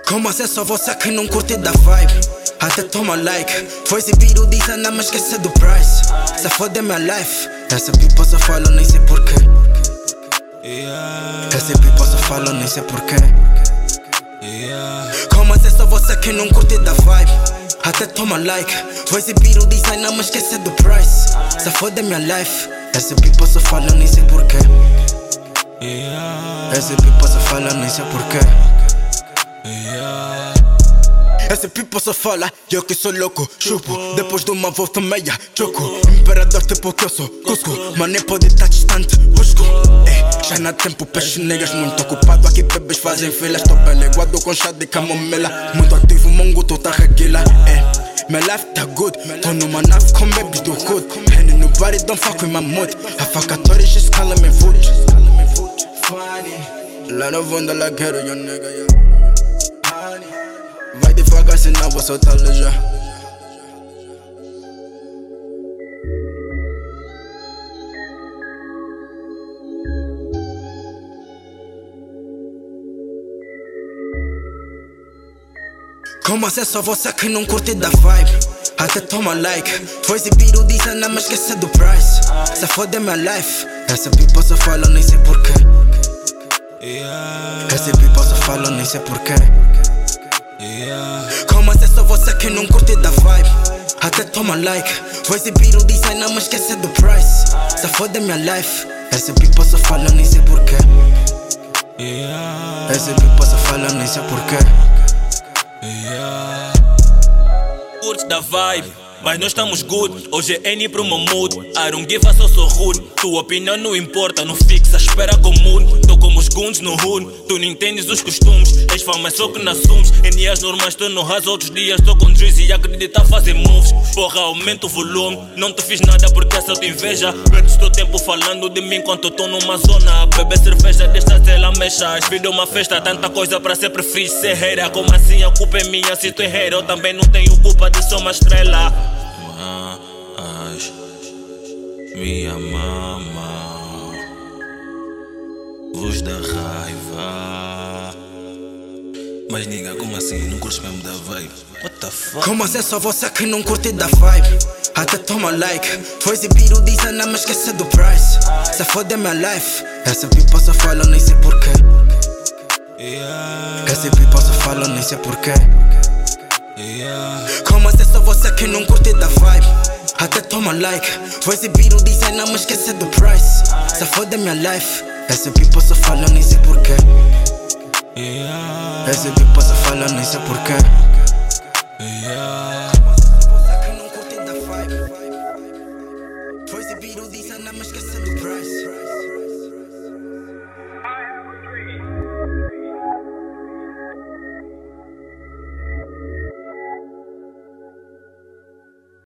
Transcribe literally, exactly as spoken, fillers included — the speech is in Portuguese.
Como assim só você que não curte da vibe? Até toma like. Foi exibir o design, mas esquece do price. Se fode minha life. Essa pipa só fala, nem sei porquê. Essa pipa só fala, nem sei porquê. Como assim só você que não curte da vibe? Até toma like. Foi exibir o design, mas esquece do price. Se fode minha life. Essa pipa só fala, nem sei porquê. Essa pipa só fala, nem sei porquê. Esse people só fala, eu que sou louco, chupo. Depois de uma volta meia, choco. Imperador tipo que eu sou, Cusco. Mas nem pode estar distante, busco. Ei, já não há tempo, peixe negras muito ocupado. Aqui bebês fazem filas, tô peleguado com chá de camomila. Muito ativo, mongo, tô tá reguila. Ei, my life tá good, tô numa nave com babies do hood. And nobody don't fuck with my mood. A facatória já escala me food. Lá no fundo lá quero, yo nigga, yo. Vai devagar, senão vou soltá-lo já. Como assim só você que não curte da vibe? Até toma like. Foi exibir o design, mas esquece do price. Se fode minha life. Essa pipa só fala, nem sei porquê. Essa pipa só fala, nem sei porquê. Como assim só você que não curte da vibe? Até toma like. Vou exibir o design, mas esquece do price. Se fode minha life. Essa pipa só fala, nem sei porquê. Essa pipa só fala, nem sei porquê. Curte da vibe, mas nós estamos good. Hoje é N pro meu mood. I don't give a só sou rude. Tua opinião não importa, não fixa, espera comum. Tô como os guns no hood. Tu não entendes os costumes. És fama só que não assumes. Em dias normais tô no raso, outros dias tô com Drizzy e acredita a fazer moves. Porra, aumenta o volume. Não te fiz nada porque essa eu te inveja. Perdes teu tempo falando de mim enquanto tô numa zona. Beber cerveja, deixa ela mexa. Vida uma festa, tanta coisa pra ser preferido ser hater. Como assim a culpa é minha se tu é hater? Eu também não tenho culpa de ser uma estrela. Mas minha mama vos dá raiva. Mas nigga, como assim? Não curtes mesmo da vibe? What the fuck? Como assim só você que não curte da vibe? Até toma like. Foi exibir o design, mas esquece do price. Se fode minha life. Essa pipa só fala, nem sei porquê. Essa pipa só fala, nem sei porquê. Como assim só você que não curte da vibe? Até toma like. Vou exibir o design, mas esquece do price. Se fode minha life. Essa pipa só fala, nem sei porquê. Essa pipa só fala, nem sei porquê. Como assim só você que não curte da vibe? Vou exibir o design, mas esquece do price.